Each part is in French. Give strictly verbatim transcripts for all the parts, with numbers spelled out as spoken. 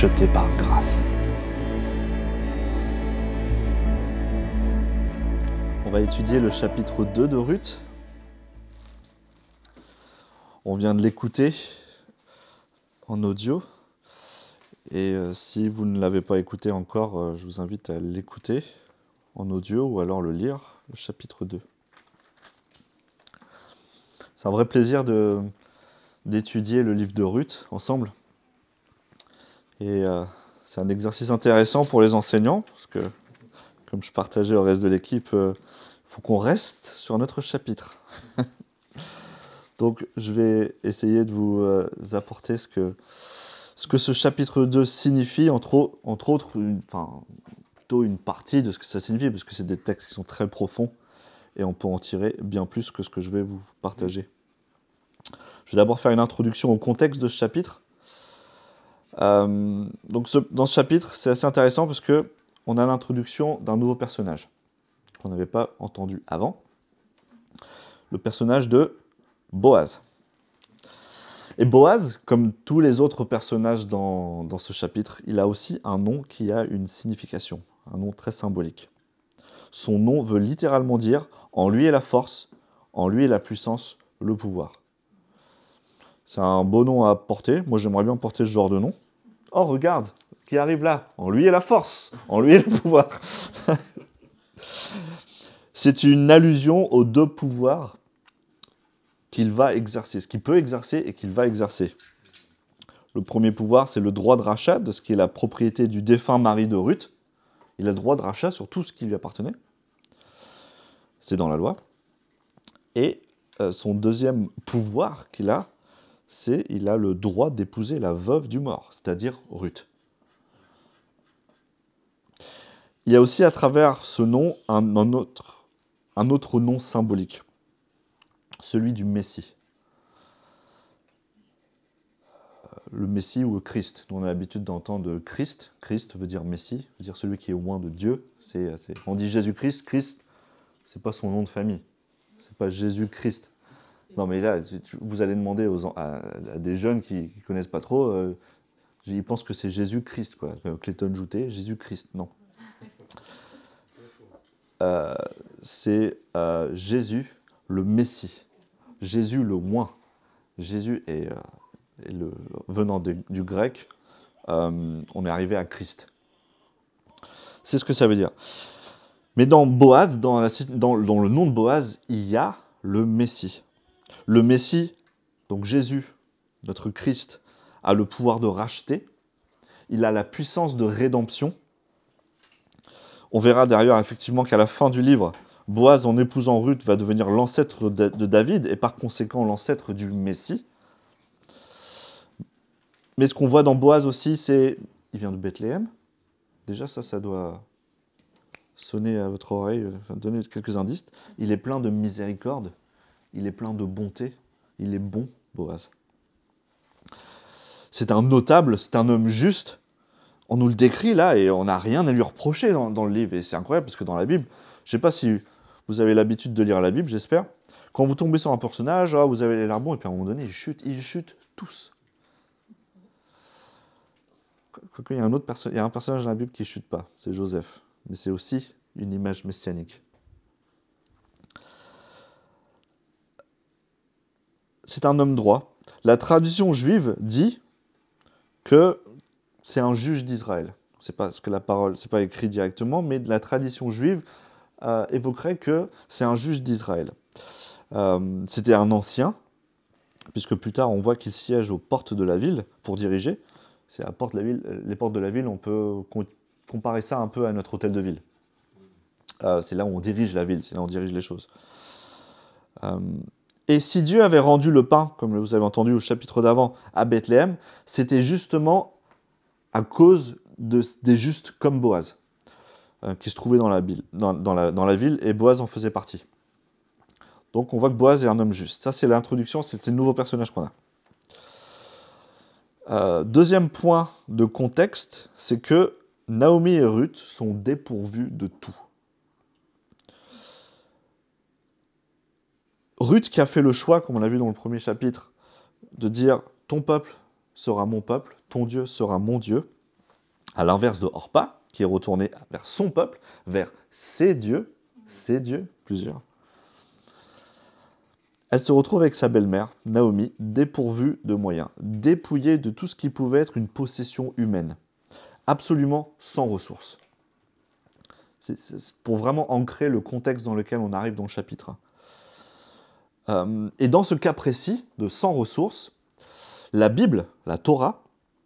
rachetés par grâce. On va étudier le chapitre deux de Ruth. On vient de l'écouter en audio. Et euh, si vous ne l'avez pas écouté encore, euh, je vous invite à l'écouter en audio ou alors le lire, le chapitre deux. C'est un vrai plaisir de, d'étudier le livre de Ruth ensemble. Et euh, c'est un exercice intéressant pour les enseignants, parce que, comme je partageais au reste de l'équipe, il euh, faut qu'on reste sur notre chapitre. Donc, je vais essayer de vous euh, apporter ce que, ce que ce chapitre deux signifie, entre, entre autres, une, enfin, plutôt une partie de ce que ça signifie, parce que c'est des textes qui sont très profonds, et on peut en tirer bien plus que ce que je vais vous partager. Je vais d'abord faire une introduction au contexte de ce chapitre. Euh, donc ce, dans ce chapitre, c'est assez intéressant parce que on a l'introduction d'un nouveau personnage qu'on n'avait pas entendu avant, le personnage de Boaz. Et Boaz, comme tous les autres personnages dans, dans ce chapitre, il a aussi un nom qui a une signification, un nom très symbolique. Son nom veut littéralement dire « en lui est la force, en lui est la puissance, le pouvoir ». C'est un beau nom à porter, moi j'aimerais bien porter ce genre de nom. Oh regarde, qui arrive là, en lui est la force, en lui est le pouvoir. C'est une allusion aux deux pouvoirs qu'il va exercer, ce qu'il peut exercer et qu'il va exercer. Le premier pouvoir, c'est le droit de rachat de ce qui est la propriété du défunt mari de Ruth. Il a le droit de rachat sur tout ce qui lui appartenait. C'est dans la loi. Et euh, son deuxième pouvoir qu'il a, c'est qu'il a le droit d'épouser la veuve du mort, c'est-à-dire Ruth. Il y a aussi à travers ce nom un, un, autre, un autre nom symbolique, celui du Messie. Le Messie ou le Christ. Nous, on a l'habitude d'entendre Christ. Christ veut dire Messie, veut dire celui qui est au loin de Dieu. C'est, c'est... On dit Jésus-Christ, Christ, c'est pas son nom de famille. C'est pas Jésus-Christ. Non, mais là, vous allez demander aux, à, à des jeunes qui ne connaissent pas trop, euh, ils pensent que c'est Jésus-Christ, quoi. Clayton Joutet, Jésus-Christ, non. Euh, c'est euh, Jésus, le Messie. Jésus, le oint. Jésus est... Euh, Et le, venant de, du grec, euh, on est arrivé à Christ. C'est ce que ça veut dire. Mais dans Boaz, dans, la, dans, dans le nom de Boaz, il y a le Messie. Le Messie, donc Jésus, notre Christ, a le pouvoir de racheter. Il a la puissance de rédemption. On verra d'ailleurs effectivement qu'à la fin du livre, Boaz, en épousant Ruth, va devenir l'ancêtre de, de David et par conséquent l'ancêtre du Messie. Mais ce qu'on voit dans Boaz aussi, c'est... Il vient de Bethléem. Déjà, ça, ça doit sonner à votre oreille, enfin, donner quelques indices. Il est plein de miséricorde. Il est plein de bonté. Il est bon, Boaz. C'est un notable, c'est un homme juste. On nous le décrit là et on n'a rien à lui reprocher dans, dans le livre. Et c'est incroyable parce que dans la Bible, je ne sais pas si vous avez l'habitude de lire la Bible, j'espère. Quand vous tombez sur un personnage, oh, vous avez l'air bon, et puis à un moment donné, ils chutent. Ils chutent tous. Il y a un autre perso- il y a un personnage dans la Bible qui ne chute pas, c'est Joseph. Mais c'est aussi une image messianique. C'est un homme droit. La tradition juive dit que c'est un juge d'Israël. C'est pas ce que la parole, c'est pas écrit directement, mais la tradition juive euh, évoquerait que c'est un juge d'Israël. Euh, c'était un ancien, puisque plus tard on voit qu'il siège aux portes de la ville pour diriger. C'est à la porte de la ville, les portes de la ville, on peut comparer ça un peu à notre hôtel de ville. Euh, c'est là où on dirige la ville, c'est là où on dirige les choses. Euh, et si Dieu avait rendu le pain, comme vous avez entendu au chapitre d'avant, à Bethléem, c'était justement à cause de, des justes comme Boaz, euh, qui se trouvaient dans la, ville, dans, dans, la, dans la ville, et Boaz en faisait partie. Donc on voit que Boaz est un homme juste. Ça, c'est l'introduction, c'est, c'est le nouveau personnage qu'on a. Euh, deuxième point de contexte, c'est que Naomi et Ruth sont dépourvues de tout. Ruth qui a fait le choix, comme on l'a vu dans le premier chapitre, de dire « ton peuple sera mon peuple, ton Dieu sera mon Dieu », À l'inverse de Orpa, qui est retournée vers son peuple, vers ses dieux, ses dieux, plusieurs. Elle se retrouve avec sa belle-mère, Naomi, dépourvue de moyens, dépouillée de tout ce qui pouvait être une possession humaine, absolument sans ressources. C'est, c'est pour vraiment ancrer le contexte dans lequel on arrive dans le chapitre. Euh, et dans ce cas précis de sans ressources, la Bible, la Torah,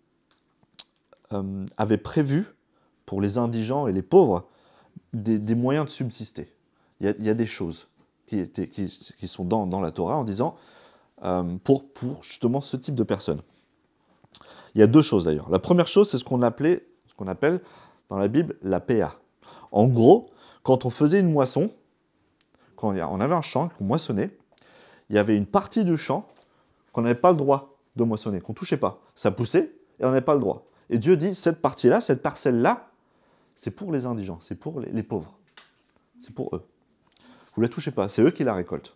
euh, avait prévu pour les indigents et les pauvres des, des moyens de subsister. Il y a, il y a des choses qui, étaient, qui, qui sont dans, dans la Torah en disant euh, pour, pour justement ce type de personnes. Il y a deux choses d'ailleurs. La première chose, c'est ce qu'on appelait, ce qu'on appelle dans la Bible la péa. En gros, quand on faisait une moisson, quand on avait un champ qu'on moissonnait, il y avait une partie du champ qu'on n'avait pas le droit de moissonner, qu'on ne touchait pas. Ça poussait et on n'avait pas le droit. Et Dieu dit, cette partie-là, cette parcelle-là, c'est pour les indigents, c'est pour les, les pauvres. C'est pour eux. Vous ne la touchez pas, c'est eux qui la récoltent.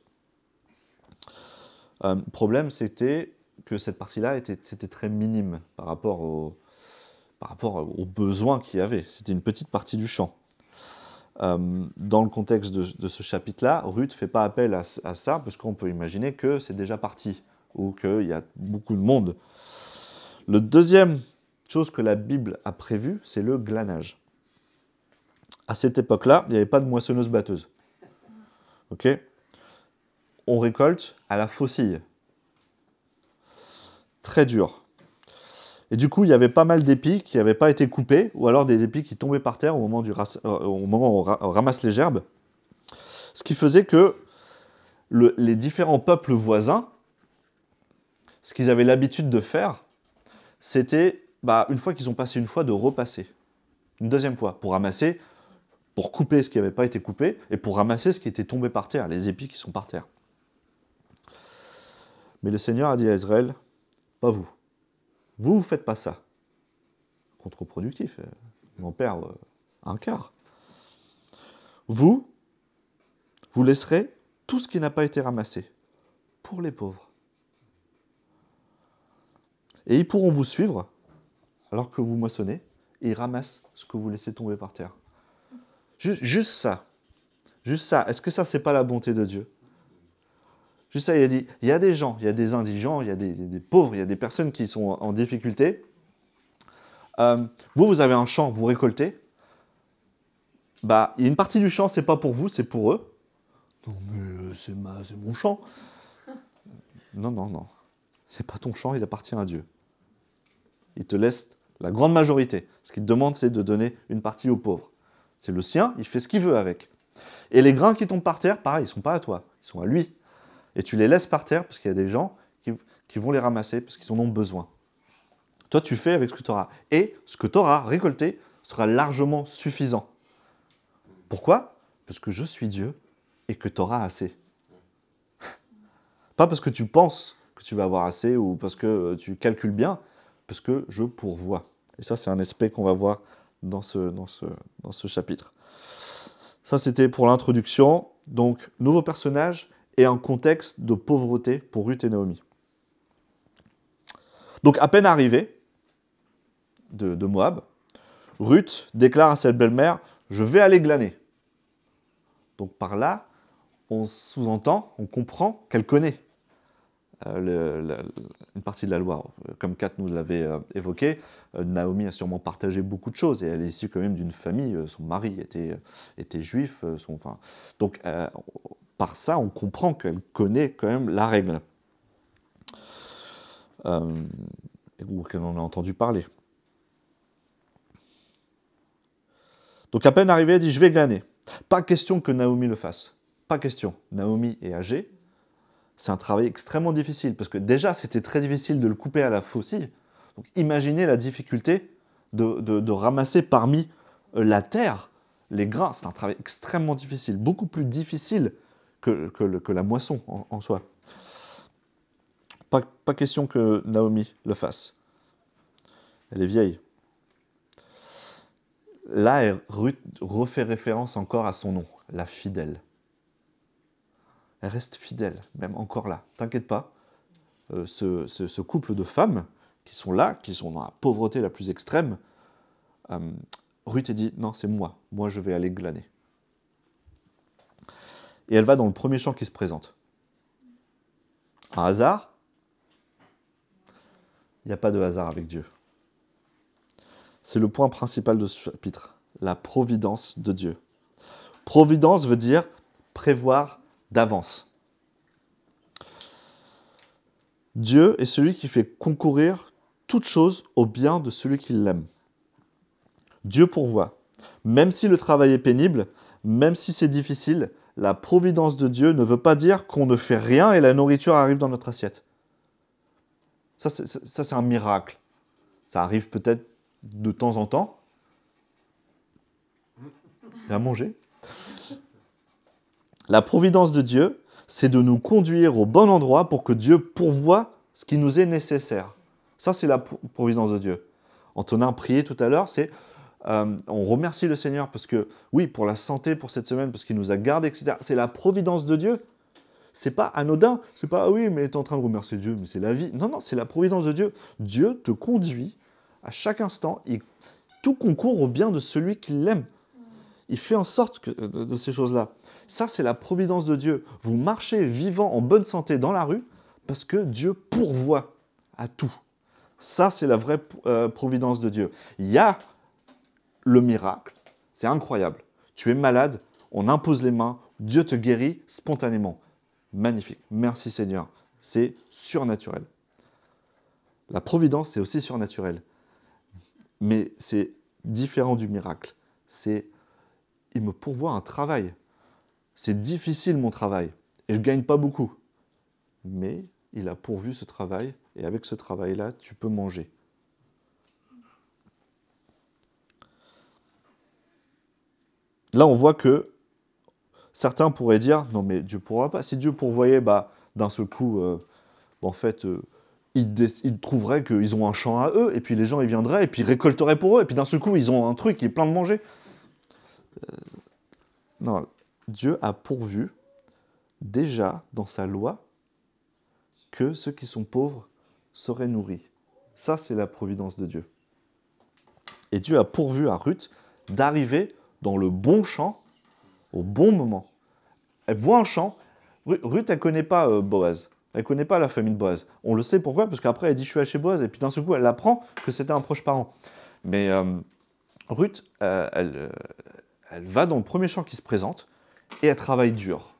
Euh, le problème, c'était que cette partie-là, était, c'était très minime par rapport, au, par rapport aux besoins qu'il y avait. C'était une petite partie du champ. Euh, dans le contexte de, de ce chapitre-là, Ruth ne fait pas appel à, à ça, parce qu'on peut imaginer que c'est déjà parti, ou qu'il y a beaucoup de monde. Le deuxième chose que la Bible a prévue, c'est le glanage. À cette époque-là, il n'y avait pas de moissonneuse-batteuse. Ok ? On récolte à la faucille. Très dur. Et du coup, il y avait pas mal d'épis qui n'avaient pas été coupés, ou alors des épis qui tombaient par terre au moment, du ras- euh, au moment où on, ra- on ramasse les gerbes. Ce qui faisait que le, les différents peuples voisins, ce qu'ils avaient l'habitude de faire, c'était, bah, une fois qu'ils ont passé une fois, de repasser. Une deuxième fois, pour ramasser, pour couper ce qui n'avait pas été coupé, et pour ramasser ce qui était tombé par terre, les épis qui sont par terre. Mais le Seigneur a dit à Israël, pas vous. Vous, vous faites pas ça. Contre-productif. On en perd euh, un quart. Vous, vous laisserez tout ce qui n'a pas été ramassé pour les pauvres. Et ils pourront vous suivre alors que vous moissonnez et ils ramassent ce que vous laissez tomber par terre. Juste, juste ça. Juste ça. Est-ce que ça, c'est pas la bonté de Dieu ? Juste ça, il a dit, il y a des gens, il y a des indigents, il y a des, des, des pauvres, il y a des personnes qui sont en, en difficulté. Euh, vous, vous avez un champ, vous récoltez. Bah, il y a une partie du champ, c'est pas pour vous, c'est pour eux. Non, mais euh, c'est, ma, c'est mon champ. Non, non, non. C'est pas ton champ, il appartient à Dieu. Il te laisse la grande majorité. Ce qu'il te demande, c'est de donner une partie aux pauvres. C'est le sien, il fait ce qu'il veut avec. Et les grains qui tombent par terre, pareil, ils ne sont pas à toi, ils sont à lui. Et tu les laisses par terre parce qu'il y a des gens qui, qui vont les ramasser parce qu'ils en ont besoin. Toi, tu fais avec ce que tu auras. Et ce que tu auras récolté sera largement suffisant. Pourquoi ? Parce que je suis Dieu et que tu auras assez. Pas parce que tu penses que tu vas avoir assez ou parce que tu calcules bien, parce que je pourvois. Et ça, c'est un aspect qu'on va voir dans ce, dans ce, dans ce chapitre. Ça, c'était pour l'introduction. Donc, nouveau personnage et un contexte de pauvreté pour Ruth et Naomi. Donc, à peine arrivée de, de Moab, Ruth déclare à cette belle-mère « Je vais aller glaner ». Donc, par là, on sous-entend, on comprend qu'elle connaît euh, le, le, une partie de la loi. Comme Kat nous l'avait euh, évoqué, euh, Naomi a sûrement partagé beaucoup de choses, et elle est issue quand même d'une famille, euh, son mari était, était juif, euh, son, enfin, donc euh, par ça, on comprend qu'elle connaît quand même la règle. Euh, ou qu'elle en a entendu parler. Donc à peine arrivée, elle dit « je vais glaner ». Pas question que Naomi le fasse. Pas question. Naomi est âgée. C'est un travail extrêmement difficile, parce que déjà, c'était très difficile de le couper à la faucille. Donc imaginez la difficulté de, de, de ramasser parmi euh, la terre les grains. C'est un travail extrêmement difficile, beaucoup plus difficile que, que, le, que la moisson en, en soi. Pas, pas question que Naomi le fasse. Elle est vieille. Là, elle refait référence encore à son nom, la fidèle. Elle reste fidèle, même encore là. T'inquiète pas, euh, ce, ce, ce couple de femmes qui sont là, qui sont dans la pauvreté la plus extrême, euh, Ruth a dit, non, c'est moi, moi je vais aller glaner. Et elle va dans le premier champ qui se présente. Un hasard? Il n'y a pas de hasard avec Dieu. C'est le point principal de ce chapitre, la providence de Dieu. Providence veut dire prévoir d'avance. Dieu est celui qui fait concourir toute chose au bien de celui qui l'aime. Dieu pourvoit. Même si le travail est pénible, même si c'est difficile, la providence de Dieu ne veut pas dire qu'on ne fait rien et la nourriture arrive dans notre assiette. Ça, c'est, ça, c'est un miracle. Ça arrive peut-être de temps en temps. Et à manger. La providence de Dieu, c'est de nous conduire au bon endroit pour que Dieu pourvoie ce qui nous est nécessaire. Ça, c'est la providence de Dieu. Antonin priait tout à l'heure, c'est euh, on remercie le Seigneur parce que, oui, pour la santé, pour cette semaine, parce qu'il nous a gardés, et cetera. C'est la providence de Dieu. C'est pas anodin. C'est pas, ah oui, mais tu es en train de remercier Dieu, mais c'est la vie. Non, non, c'est la providence de Dieu. Dieu te conduit à chaque instant. Il, tout concourt au bien de celui qui l'aime. Il fait en sorte que, de, de ces choses-là. Ça, c'est la providence de Dieu. Vous marchez vivant en bonne santé dans la rue parce que Dieu pourvoit à tout. Ça, c'est la vraie euh, providence de Dieu. Il y a le miracle. C'est incroyable. Tu es malade, on impose les mains, Dieu te guérit spontanément. Magnifique. Merci Seigneur. C'est surnaturel. La providence, c'est aussi surnaturel. Mais c'est différent du miracle. C'est il me pourvoit un travail. C'est difficile mon travail. Et je ne gagne pas beaucoup. Mais il a pourvu ce travail. Et avec ce travail-là, tu peux manger. Là, on voit que certains pourraient dire, non mais Dieu ne pourra pas. Si Dieu pourvoyait, bah, d'un seul coup, euh, en fait, euh, ils, dé- ils trouveraient qu'ils ont un champ à eux, et puis les gens ils viendraient, et puis ils récolteraient pour eux, et puis d'un seul coup, ils ont un truc qui est plein de manger. Euh, non, Dieu a pourvu, déjà dans sa loi, que ceux qui sont pauvres seraient nourris. Ça, c'est la providence de Dieu. Et Dieu a pourvu à Ruth d'arriver dans le bon champ au bon moment. Elle voit un champ. Ruth, elle ne connaît pas euh, Boaz. Elle ne connaît pas la famille de Boaz. On le sait pourquoi, parce qu'après, elle dit « je suis allée chez Boaz », et puis d'un seul coup, elle apprend que c'était un proche parent. Mais euh, Ruth, euh, elle, euh, elle va dans le premier champ qui se présente, et elle travaille dur.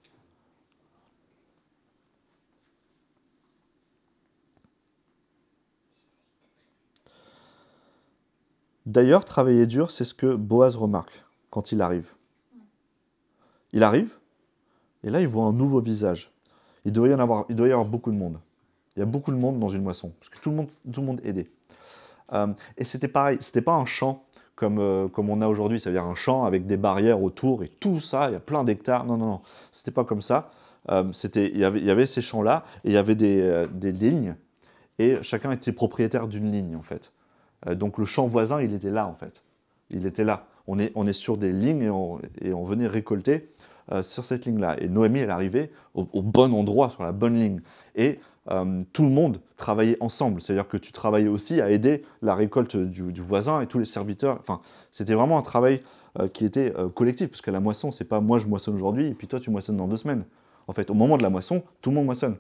D'ailleurs, travailler dur, c'est ce que Boaz remarque quand il arrive. Il arrive, et là, il voit un nouveau visage. Il doit y en avoir, il doit y avoir beaucoup de monde. Il y a beaucoup de monde dans une moisson, parce que tout le monde, tout le monde aidait. Euh, et c'était pareil, c'était pas un champ comme, euh, comme on a aujourd'hui, c'est-à-dire un champ avec des barrières autour et tout ça, il y a plein d'hectares. Non, non, non, c'était pas comme ça. Euh, c'était, il y avait, il y avait ces champs-là, et il y avait des, euh, des lignes, et chacun était propriétaire d'une ligne, en fait. Euh, donc le champ voisin, il était là, en fait. Il était là. On est, on est sur des lignes, et on, et on venait récolter euh, sur cette ligne-là. Et Noémie, elle arrivait au, au bon endroit, sur la bonne ligne. Et euh, tout le monde travaillait ensemble. C'est-à-dire que tu travaillais aussi à aider la récolte du, du voisin et tous les serviteurs. Enfin, c'était vraiment un travail euh, qui était euh, collectif, parce que la moisson, c'est pas moi je moissonne aujourd'hui et puis toi tu moissonnes dans deux semaines. En fait, au moment de la moisson, tout le monde moissonne.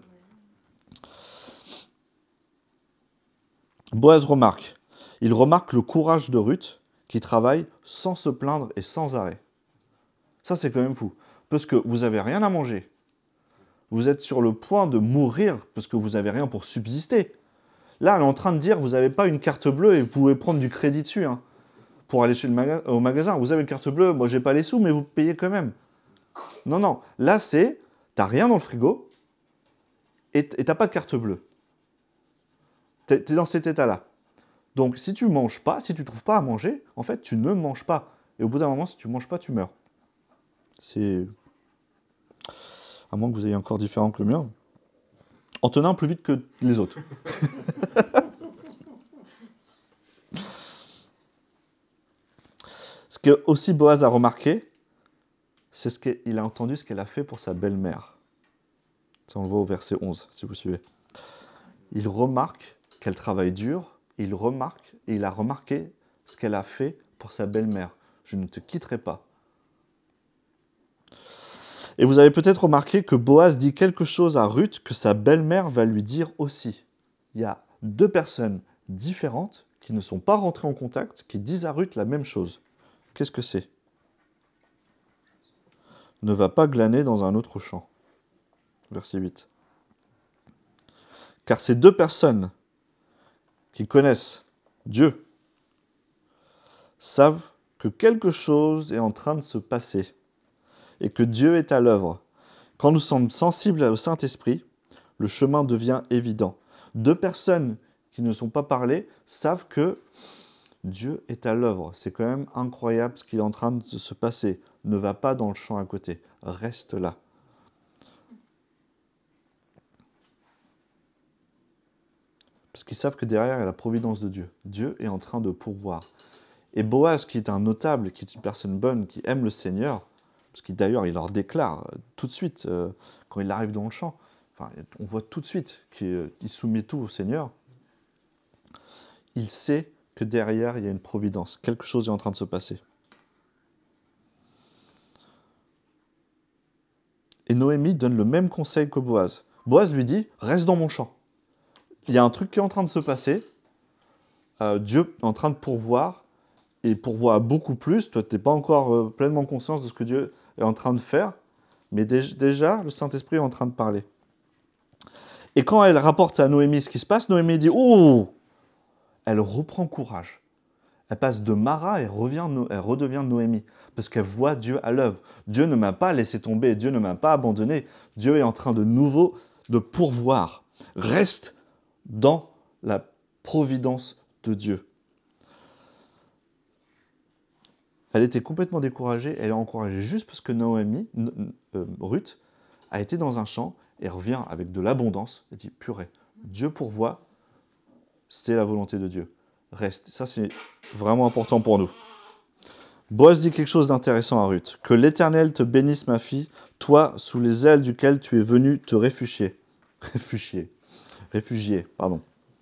Boaz remarque. Il remarque le courage de Ruth qui travaille sans se plaindre et sans arrêt. Ça, c'est quand même fou. Parce que vous n'avez rien à manger. Vous êtes sur le point de mourir parce que vous n'avez rien pour subsister. Là, elle est en train de dire, vous n'avez pas une carte bleue et vous pouvez prendre du crédit dessus hein, pour aller chez le maga- au magasin. Vous avez une carte bleue, moi j'ai pas les sous, mais vous payez quand même. Non, non. Là, c'est, t'as rien dans le frigo et t- et t'as pas de carte bleue. T'es, t'es dans cet état-là. Donc, si tu manges pas, si tu trouves pas à manger, en fait, tu ne manges pas. Et au bout d'un moment, si tu manges pas, tu meurs. C'est... À moins que vous ayez un corps différent que le mien. Antonin plus vite que les autres. Ce que aussi Boaz a remarqué, c'est ce qu'il a entendu, ce qu'elle a fait pour sa belle-mère. Ça, on le voit au verset onze, si vous suivez. Il remarque qu'elle travaille dur, il remarque, et il a remarqué ce qu'elle a fait pour sa belle-mère. Je ne te quitterai pas. Et vous avez peut-être remarqué que Boaz dit quelque chose à Ruth que sa belle-mère va lui dire aussi. Il y a deux personnes différentes qui ne sont pas rentrées en contact, qui disent à Ruth la même chose. Qu'est-ce que c'est ? Ne va pas glaner dans un autre champ. Verset huit. Car ces deux personnes qui connaissent Dieu savent que quelque chose est en train de se passer et que Dieu est à l'œuvre. Quand nous sommes sensibles au Saint-Esprit, le chemin devient évident. Deux personnes qui ne sont pas parlées savent que Dieu est à l'œuvre. C'est quand même incroyable ce qui est en train de se passer. Ne va pas dans le champ à côté. Reste là. Parce qu'ils savent que derrière, il y a la providence de Dieu. Dieu est en train de pourvoir. Et Boaz, qui est un notable, qui est une personne bonne, qui aime le Seigneur, parce qu'il d'ailleurs, il leur déclare euh, tout de suite, euh, quand il arrive dans le champ, enfin, on voit tout de suite qu'il euh, soumet tout au Seigneur, il sait que derrière, il y a une providence. Quelque chose est en train de se passer. Et Noémie donne le même conseil que Boaz. Boaz lui dit, reste dans mon champ. Il y a un truc qui est en train de se passer. Euh, Dieu est en train de pourvoir, et pourvoit beaucoup plus. Toi, tu n'es pas encore euh, pleinement conscience de ce que Dieu est en train de faire, mais dé- déjà, le Saint-Esprit est en train de parler. Et quand elle rapporte à Noémie ce qui se passe, Noémie dit « Oh !» Elle reprend courage. Elle passe de Mara et revient, elle redevient Noémie, parce qu'elle voit Dieu à l'œuvre. Dieu ne m'a pas laissé tomber, Dieu ne m'a pas abandonné. Dieu est en train de nouveau de pourvoir. Reste dans la providence de Dieu. Elle était complètement découragée, elle est encouragée juste parce que Noémie, euh, Ruth, a été dans un champ et revient avec de l'abondance et dit « Purée, Dieu pourvoit, c'est la volonté de Dieu. Reste. » Ça, c'est vraiment important pour nous. Boaz dit quelque chose d'intéressant à Ruth. « Que l'Éternel te bénisse, ma fille, toi, sous les ailes duquel tu es venu te réfugier. » Réfugier. Réfugier, pardon.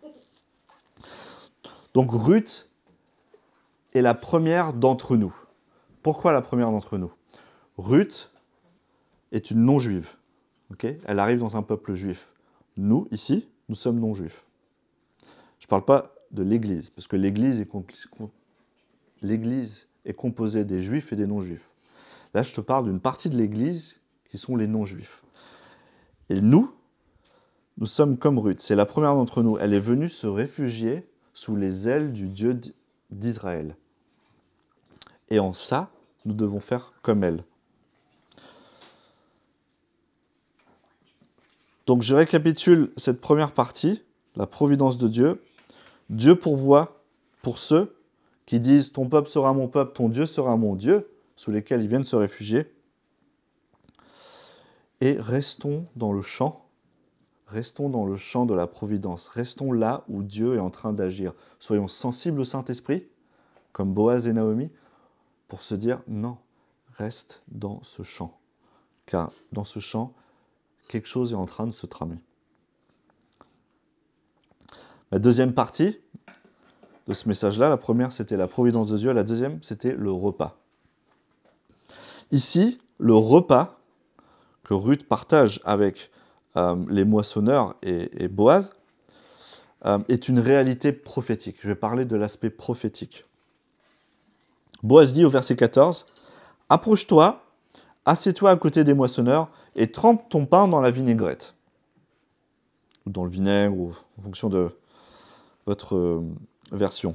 Donc Ruth est la première d'entre nous. Pourquoi la première d'entre nous ? Ruth est une non-juive. Okay ? Elle arrive dans un peuple juif. Nous, ici, nous sommes non-juifs. Je ne parle pas de l'Église, parce que l'Église est, comp- l'Église est composée des juifs et des non-juifs. Là, je te parle d'une partie de l'Église qui sont les non-juifs. Et nous, nous sommes comme Ruth. C'est la première d'entre nous. Elle est venue se réfugier sous les ailes du Dieu d'Israël. Et en ça, nous devons faire comme elle. Donc je récapitule cette première partie, la providence de Dieu. Dieu pourvoit pour ceux qui disent « Ton peuple sera mon peuple, ton Dieu sera mon Dieu », sous lesquels ils viennent se réfugier. Et restons dans le champ, restons dans le champ de la providence, restons là où Dieu est en train d'agir. Soyons sensibles au Saint-Esprit, comme Boaz et Naomi, pour se dire « Non, reste dans ce champ ». Car dans ce champ, quelque chose est en train de se tramer. La deuxième partie de ce message-là, la première c'était la providence de Dieu, la deuxième c'était le repas. Ici, le repas que Ruth partage avec euh, les moissonneurs et, et Boaz euh, est une réalité prophétique. Je vais parler de l'aspect prophétique. Boaz dit au verset quatorze, « Approche-toi, assieds-toi à côté des moissonneurs et trempe ton pain dans la vinaigrette. » Ou dans le vinaigre, ou en fonction de votre euh, version.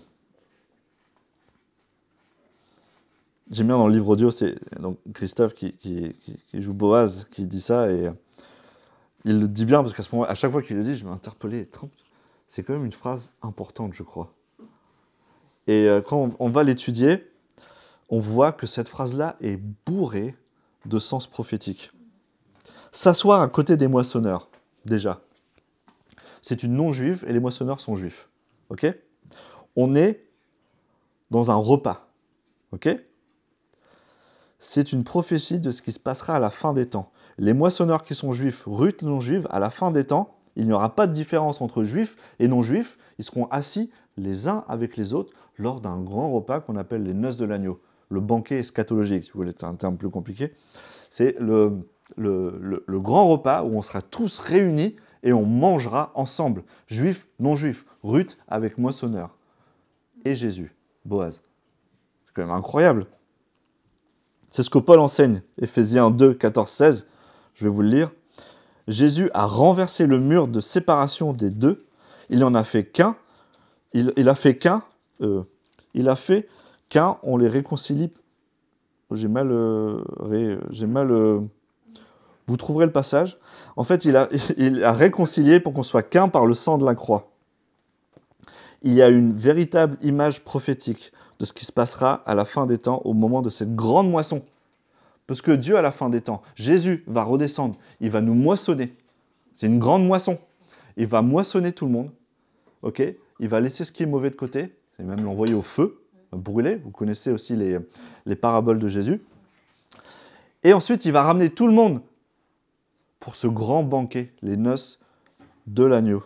J'aime bien dans le livre audio, c'est donc Christophe qui, qui, qui, qui joue Boaz qui dit ça, et il le dit bien, parce qu'à ce moment, à chaque fois qu'il le dit, je m'interpellais. C'est quand même une phrase importante, je crois. Et euh, quand on, on va l'étudier, on voit que cette phrase-là est bourrée de sens prophétique. S'asseoir à côté des moissonneurs, déjà. C'est une non-juive et les moissonneurs sont juifs. Ok ? On est dans un repas. Ok ? C'est une prophétie de ce qui se passera à la fin des temps. Les moissonneurs qui sont juifs, Ruth non-juive, à la fin des temps, Il n'y aura pas de différence entre juifs et non-juifs. Ils seront assis les uns avec les autres lors d'un grand repas qu'on appelle les noces de l'agneau. Le banquet eschatologique, si vous voulez, c'est un terme plus compliqué. C'est le, le, le, le grand repas où on sera tous réunis et on mangera ensemble. Juifs, non-juifs. Ruth avec moissonneur. Et Jésus, Boaz. C'est quand même incroyable. C'est ce que Paul enseigne. Éphésiens deux, quatorze, seize. Je vais vous le lire. Jésus a renversé le mur de séparation des deux. Il n'en a fait qu'un. Il, il a fait qu'un. Euh, il a fait qu'un. On les réconcilie. J'ai mal. Euh, ré, j'ai mal. Euh, vous trouverez le passage. En fait, il a, il a réconcilié pour qu'on soit qu'un par le sang de la croix. Il y a une véritable image prophétique de ce qui se passera à la fin des temps, au moment de cette grande moisson. Parce que Dieu, à la fin des temps, Jésus va redescendre, il va nous moissonner. C'est une grande moisson. Il va moissonner tout le monde. Ok ? Il va laisser ce qui est mauvais de côté, et même l'envoyer au feu, brûler. Vous connaissez aussi les, les paraboles de Jésus. Et ensuite, il va ramener tout le monde pour ce grand banquet, les noces de l'agneau,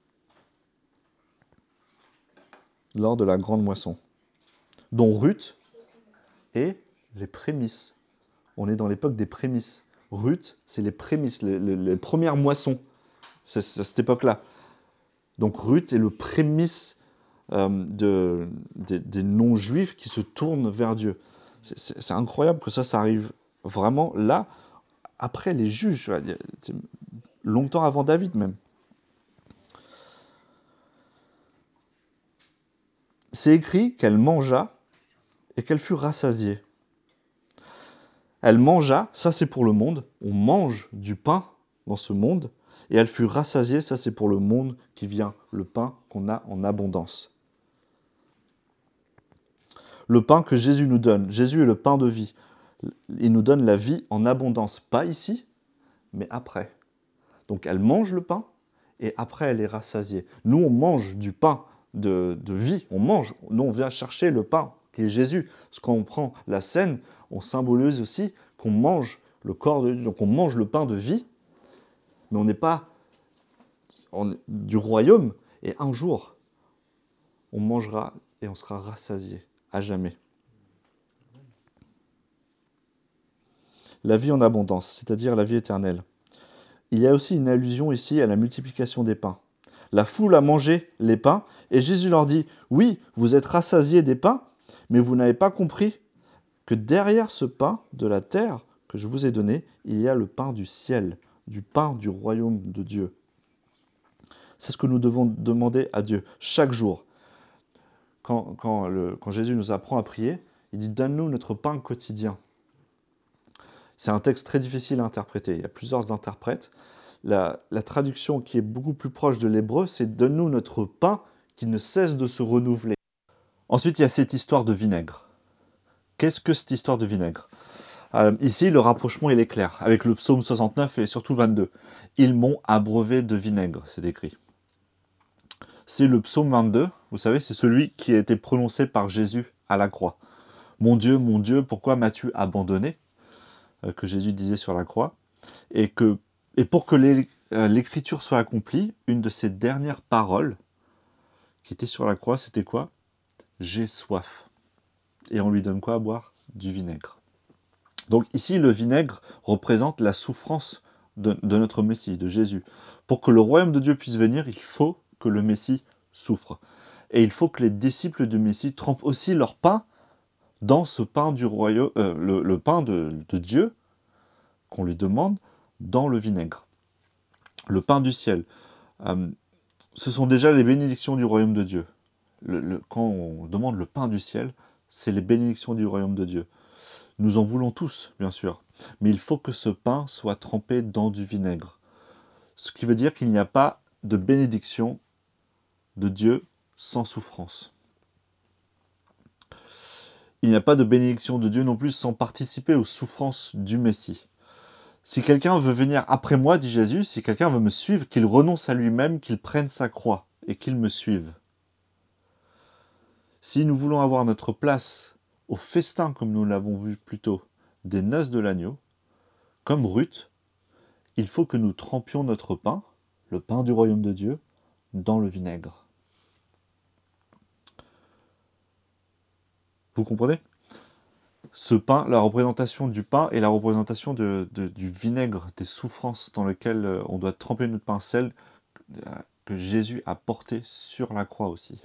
lors de la grande moisson, dont Ruth est les prémices. On est dans l'époque des prémices. Ruth, c'est les prémices, les, les, les premières moissons. C'est, c'est à cette époque-là. Donc Ruth est le prémisse euh, de, des, des non-juifs qui se tournent vers Dieu. C'est, c'est, c'est incroyable que ça, ça arrive vraiment là, après les juges, c'est longtemps avant David même. C'est écrit qu'elle mangea et qu'elle fut rassasiée. Elle mangea, ça c'est pour le monde, on mange du pain dans ce monde, et elle fut rassasiée, ça c'est pour le monde qui vient, le pain qu'on a en abondance. Le pain que Jésus nous donne, Jésus est le pain de vie, il nous donne la vie en abondance, pas ici, mais après. Donc elle mange le pain, et après elle est rassasiée. Nous on mange du pain de, de vie, on mange, nous on vient chercher le pain qui est Jésus. Parce que quand on prend la scène, on symbolise aussi qu'on mange le corps de Dieu, donc on mange le pain de vie, mais on n'est pas on, du royaume, et un jour, on mangera et on sera rassasié, à jamais. La vie en abondance, c'est-à-dire la vie éternelle. Il y a aussi une allusion ici à la multiplication des pains. La foule a mangé les pains, et Jésus leur dit, « Oui, vous êtes rassasiés des pains, mais vous n'avez pas compris que derrière ce pain de la terre que je vous ai donné, il y a le pain du ciel, du pain du royaume de Dieu. » C'est ce que nous devons demander à Dieu chaque jour. Quand, quand, le, quand Jésus nous apprend à prier, il dit « Donne-nous notre pain quotidien ». C'est un texte très difficile à interpréter. Il y a plusieurs interprètes. La, la traduction qui est beaucoup plus proche de l'hébreu, c'est « Donne-nous notre pain qui ne cesse de se renouveler ». Ensuite, il y a cette histoire de vinaigre. Qu'est-ce que cette histoire de vinaigre ? euh, Ici, le rapprochement, il est clair, avec le psaume soixante-neuf et surtout vingt-deux. « Ils m'ont abreuvé de vinaigre », c'est écrit. C'est le psaume vingt-deux, vous savez, c'est celui qui a été prononcé par Jésus à la croix. « Mon Dieu, mon Dieu, pourquoi m'as-tu abandonné ?» euh, que Jésus disait sur la croix. Et, que, et pour que les, euh, l'écriture soit accomplie, une de ses dernières paroles qui était sur la croix, c'était quoi ? « J'ai soif ». Et on lui donne quoi à boire ? Du vinaigre. Donc ici, le vinaigre représente la souffrance de, de notre Messie, de Jésus. Pour que le royaume de Dieu puisse venir, il faut que le Messie souffre. Et il faut que les disciples du Messie trempent aussi leur pain dans ce pain du royaume, euh, le, le pain de, de Dieu, qu'on lui demande, dans le vinaigre. Le pain du ciel. Euh, ce sont déjà les bénédictions du royaume de Dieu. Le, le, quand on demande le pain du ciel, c'est les bénédictions du royaume de Dieu. Nous en voulons tous, bien sûr, mais il faut que ce pain soit trempé dans du vinaigre. Ce qui veut dire qu'il n'y a pas de bénédiction de Dieu sans souffrance. Il n'y a pas de bénédiction de Dieu non plus sans participer aux souffrances du Messie. Si quelqu'un veut venir après moi, dit Jésus, si quelqu'un veut me suivre, qu'il renonce à lui-même, qu'il prenne sa croix et qu'il me suive. Si nous voulons avoir notre place au festin, comme nous l'avons vu plus tôt, des noces de l'agneau, comme Ruth, il faut que nous trempions notre pain, le pain du royaume de Dieu dans le vinaigre. Vous comprenez? Ce pain, la représentation du pain est la représentation de, de- du vinaigre, des souffrances dans lesquelles euh, on doit tremper notre pain, celle euh, que Jésus a porté sur la croix aussi.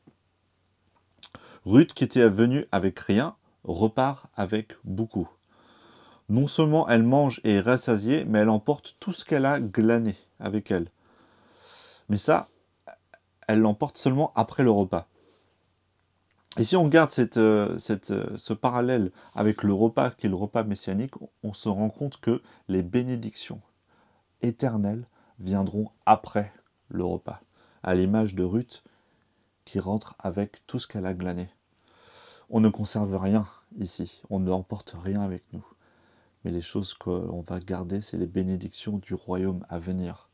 Ruth, qui était venue avec rien, repart avec beaucoup. Non seulement elle mange et est rassasiée, mais elle emporte tout ce qu'elle a glané avec elle. Mais ça, elle l'emporte seulement après le repas. Et si on regarde cette, euh, cette, euh, ce parallèle avec le repas qui est le repas messianique, on se rend compte que les bénédictions éternelles viendront après le repas, à l'image de Ruth qui rentre avec tout ce qu'elle a glané. On ne conserve rien ici, on ne emporte rien avec nous. Mais les choses qu'on va garder, c'est les bénédictions du royaume à venir.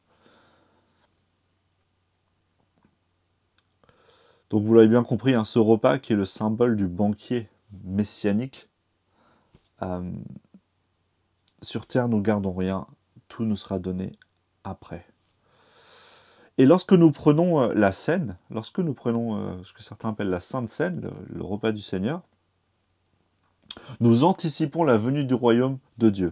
Donc vous l'avez bien compris, hein, ce repas qui est le symbole du banquier messianique, euh, sur terre nous gardons rien, tout nous sera donné après. Et lorsque nous prenons euh, la scène, lorsque nous prenons euh, ce que certains appellent la Sainte Seine, le, le repas du Seigneur, nous anticipons la venue du royaume de Dieu.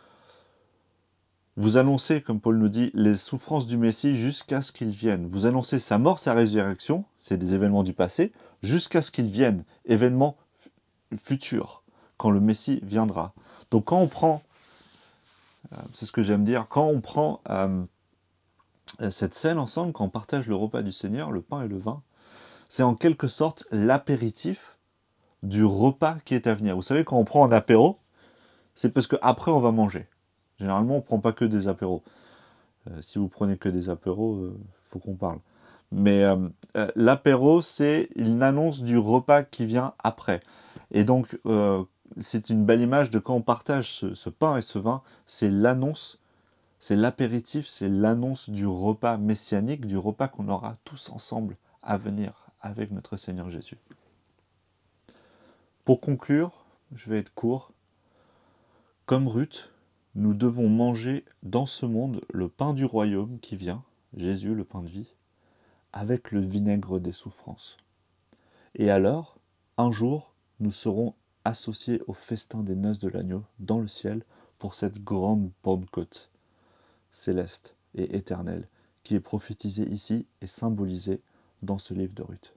Vous annoncez, comme Paul nous dit, les souffrances du Messie jusqu'à ce qu'il vienne. Vous annoncez sa mort, sa résurrection, c'est des événements du passé, jusqu'à ce qu'il vienne, événements futurs, quand le Messie viendra. Donc quand on prend, euh, c'est ce que j'aime dire, quand on prend euh, cette scène ensemble, quand on partage le repas du Seigneur, le pain et le vin, c'est en quelque sorte l'apéritif du repas qui est à venir. Vous savez, quand on prend un apéro, c'est parce qu'après on va manger. Généralement, on ne prend pas que des apéros. Euh, si vous prenez que des apéros, il euh, faut qu'on parle. Mais euh, euh, l'apéro, c'est une annonce du repas qui vient après. Et donc, euh, c'est une belle image de quand on partage ce, ce pain et ce vin, c'est l'annonce, c'est l'apéritif, c'est l'annonce du repas messianique, du repas qu'on aura tous ensemble à venir avec notre Seigneur Jésus. Pour conclure, je vais être court. Comme Ruth, nous devons manger dans ce monde le pain du royaume qui vient, Jésus, le pain de vie, avec le vinaigre des souffrances. Et alors, un jour, nous serons associés au festin des noces de l'agneau dans le ciel pour cette grande Pentecôte céleste et éternelle qui est prophétisée ici et symbolisée dans ce livre de Ruth.